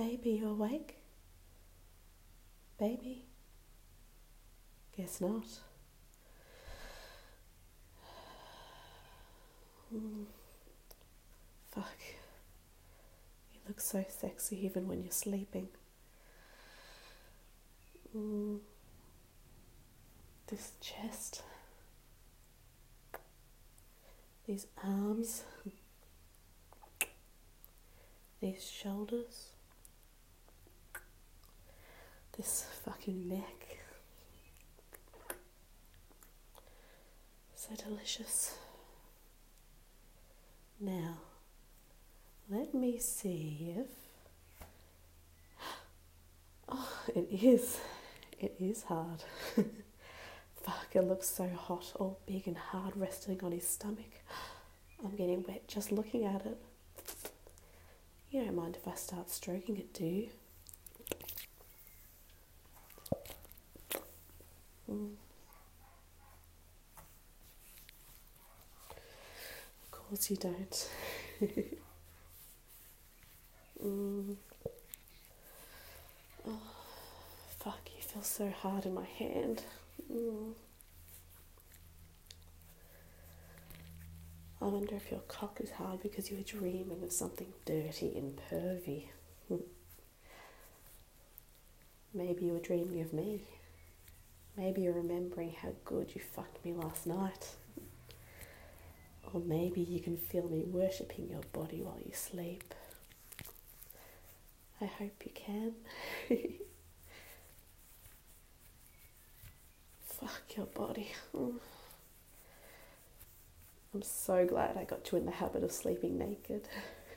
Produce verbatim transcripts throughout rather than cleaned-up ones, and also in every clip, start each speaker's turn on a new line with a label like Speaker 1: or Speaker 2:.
Speaker 1: Baby, you awake? Baby? Guess not. Mm. Fuck. You look so sexy even when you're sleeping. Mm. This chest. These arms. These shoulders. This fucking neck. So delicious. Now, let me see if... Oh, it is. It is hard. Fuck, it looks so hot, all big and hard, resting on his stomach. I'm getting wet just looking at it. You don't mind if I start stroking it, do you? Mm. Of course you don't. mm. Oh, fuck, you feel so hard in my hand. Mm. I wonder if your cock is hard because you were dreaming of something dirty and pervy. Maybe you were dreaming of me. Maybe you're remembering how good you fucked me last night. Or maybe you can feel me worshipping your body while you sleep. I hope you can. Fuck your body. I'm so glad I got you in the habit of sleeping naked.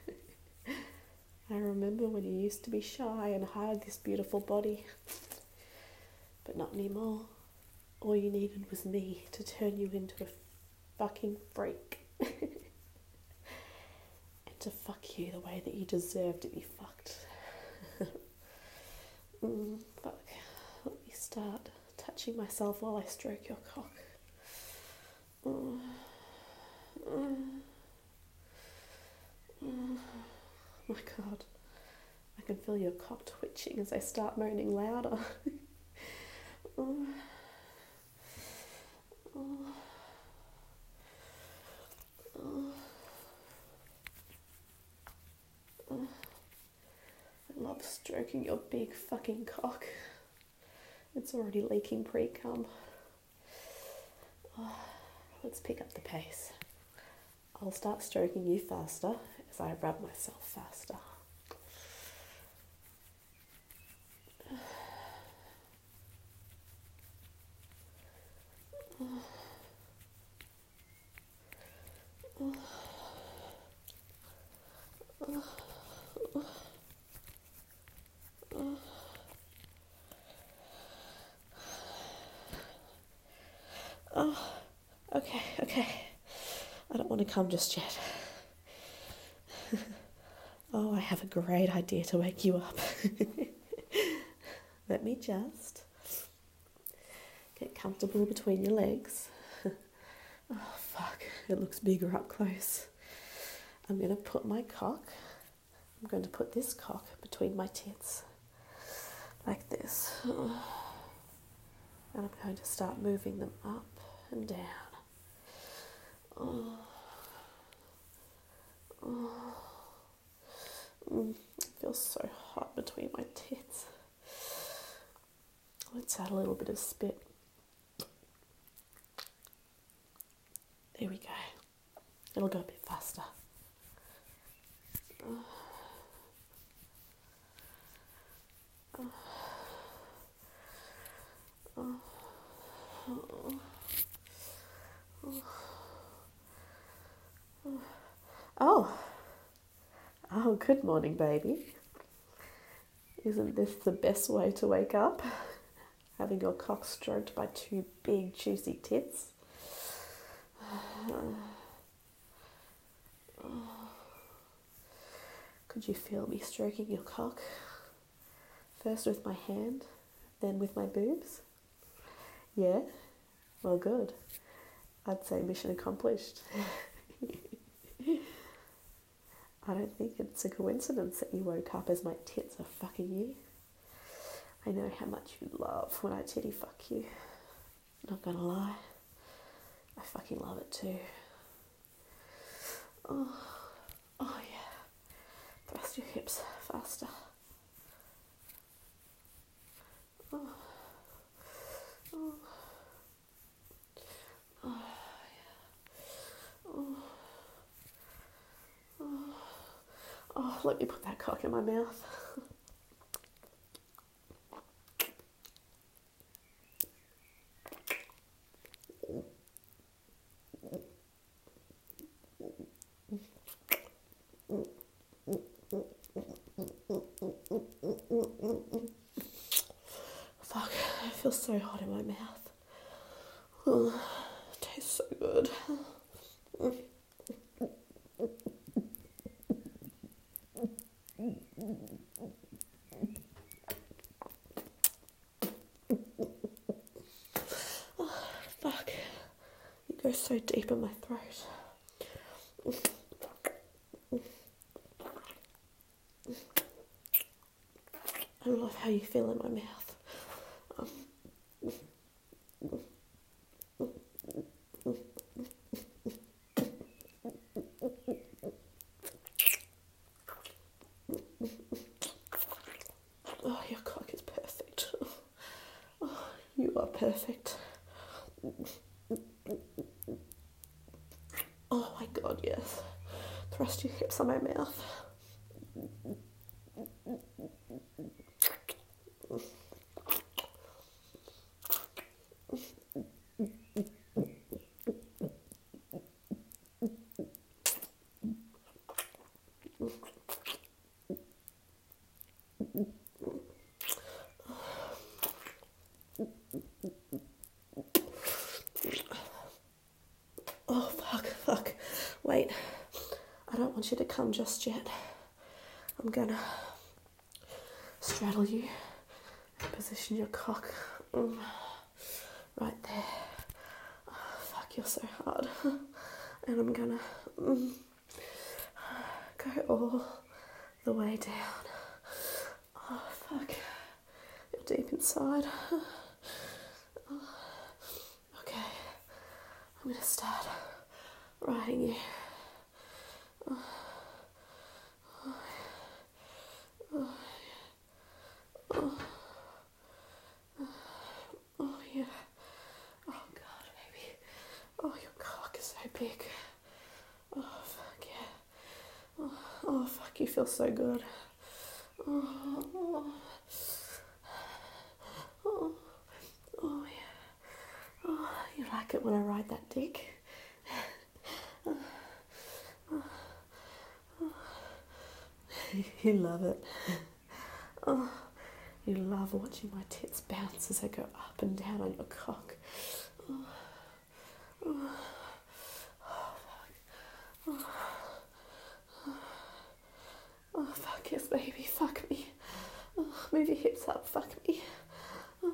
Speaker 1: I remember when you used to be shy and hide this beautiful body. But not anymore. All you needed was me to turn you into a fucking freak. And to fuck you the way that you deserve to be fucked. mm, fuck. Let me start touching myself while I stroke your cock. Mm. Mm. Mm. My God. I can feel your cock twitching as I start moaning louder. mm. Oh. Oh. Oh. I love stroking your big fucking cock. It's already leaking pre-cum. Oh. Let's pick up the pace. I'll start stroking you faster as I rub myself faster. Oh. Oh. Oh. Oh. Oh. Okay, okay. I don't want to come just yet. Oh, I have a great idea to wake you up. Let me just get comfortable between your legs. Oh, fuck. It looks bigger up close. I'm going to put my cock, I'm going to put this cock between my tits. Like this. And I'm going to start moving them up and down. Oh. Oh. Mm, it feels so hot between my tits. Let's add a little bit of spit. There we go. It'll go a bit faster. Oh. Oh. Oh. Oh. Oh. Oh. Oh, good morning, baby. Isn't this the best way to wake up? Having your cock stroked by two big, juicy tits? Could you feel me stroking your cock? First with my hand, then with my boobs? Yeah? Well, good. I'd say mission accomplished. I don't think it's a coincidence that you woke up as my tits are fucking you. I know how much you love when I titty fuck you. Not gonna lie. I fucking love it too. Oh, oh yeah. Thrust your hips faster. Oh, oh, oh yeah. Oh, oh, oh, let me put that cock in my mouth. Fuck, it feels so hot in my mouth. Oh, it tastes so good. Oh, fuck, you go so deep in my throat. I love how you feel in my mouth. Um, oh, your cock is perfect. Oh, you are perfect. Oh my god, yes. Thrust your hips on my mouth. Oh, fuck, fuck. Wait. I don't want you to come just yet. I'm gonna straddle you and position your cock mm, right there. Oh, fuck, you're so hard. And I'm gonna mm, go all the way down. Oh, fuck. You're deep inside. Oh, okay. I'm gonna start riding you. Oh, oh, oh, oh, oh, yeah. Oh, God, baby. Oh, your cock is so big. Oh, fuck, yeah. Oh, oh fuck, you feel so good. Oh, oh, oh, oh, yeah. Oh, you like it when I ride that dick? You love it. Oh, you love watching my tits bounce as I go up and down on your cock. Oh, oh, oh, fuck. Oh, oh, oh, fuck yes, baby, fuck me. Oh, move your hips up, fuck me. Oh,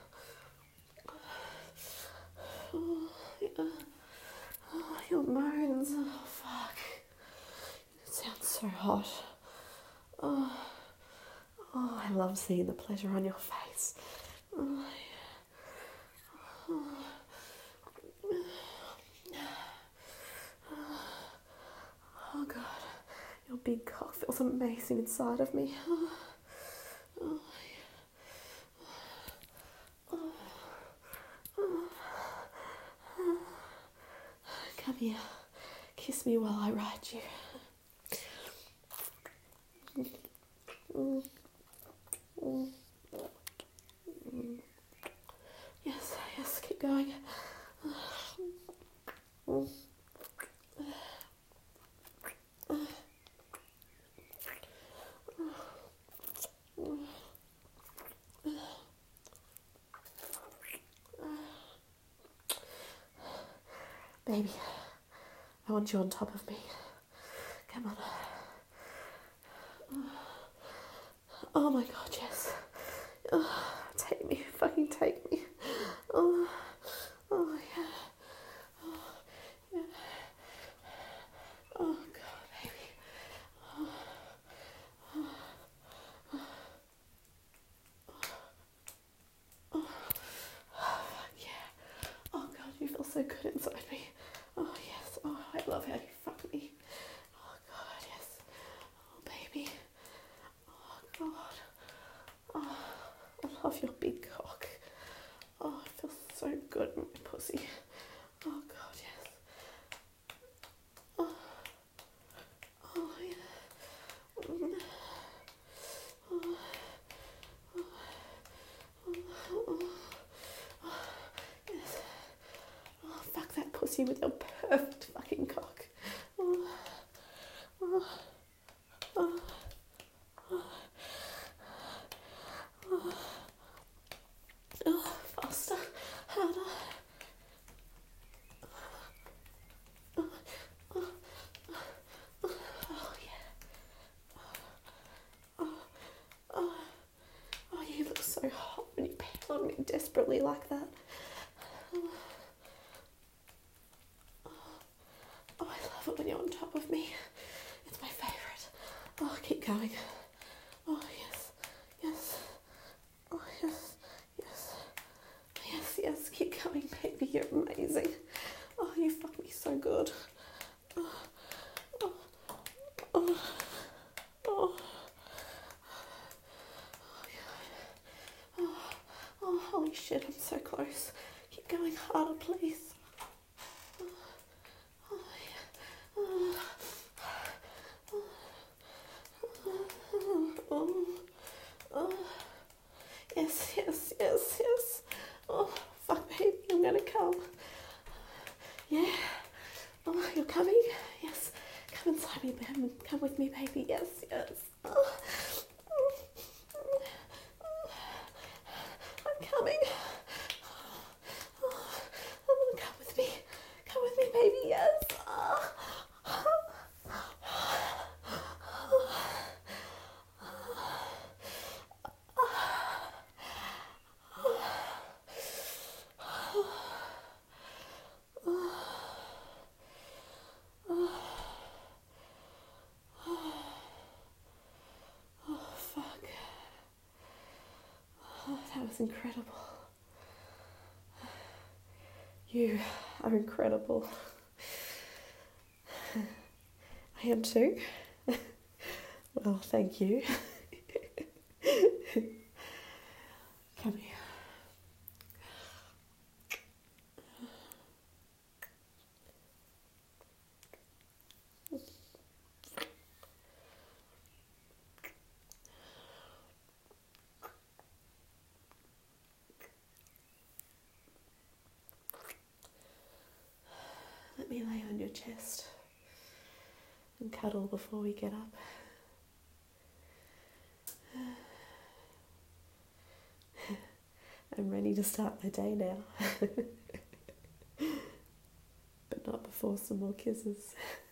Speaker 1: oh, yeah. Oh, your moans. Oh, fuck. It sounds so hot. Oh, oh, I love seeing the pleasure on your face. Oh, yeah. Oh, oh, God, your big cock feels amazing inside of me. Oh, oh, yeah. Oh, oh, oh. Come here, kiss me while I ride you. Mm. Mm. Mm. Yes, yes, keep going. Mm. Baby, I want you on top of me. Come on. Oh my God, yes. Oh, take me, fucking take me. Oh, oh yeah. Oh, yeah. Oh God, baby. so good inside me. Oh yes, oh I love how you fuck me. Oh God, yes. Oh baby. Oh God. Oh, I love your big cock. Oh, it feels so good in my pussy. Oh God, yes. Oh, oh yeah. Mm. Oh, oh, oh, oh, oh, yes. Oh, fuck that pussy with your perfect fucking cock. Oh, oh, oh, oh, oh, oh, faster, harder. Oh, oh, oh yeah. Oh, oh, oh, you look so hot when you pound me desperately like that. Oh, oh, I love it when you're on top of me. It's my favourite. Oh, keep going. Oh, yes, yes. Oh, yes, yes. Yes, yes, keep going, baby. You're amazing. Oh, you fuck me so good. Oh, oh, oh, oh. Oh, oh, holy shit, I'm so close. Keep going harder, please. Oh, oh, yeah. Oh, oh, oh, oh. Yes, yes, yes, yes. Oh, fuck, baby, I'm gonna come. Yeah. Oh, you're coming? Yes. Come inside me, baby. Come with me, baby. Yes, yes. Oh. I'm coming. Oh, oh, come with me. Come with me, baby. Yes. Oh. Oh, fuck. Oh, that was incredible. You are incredible. I am too. Well, thank you. Come here. Let me lay on your chest and cuddle before we get up. I'm ready to start my day now. But not before some more kisses.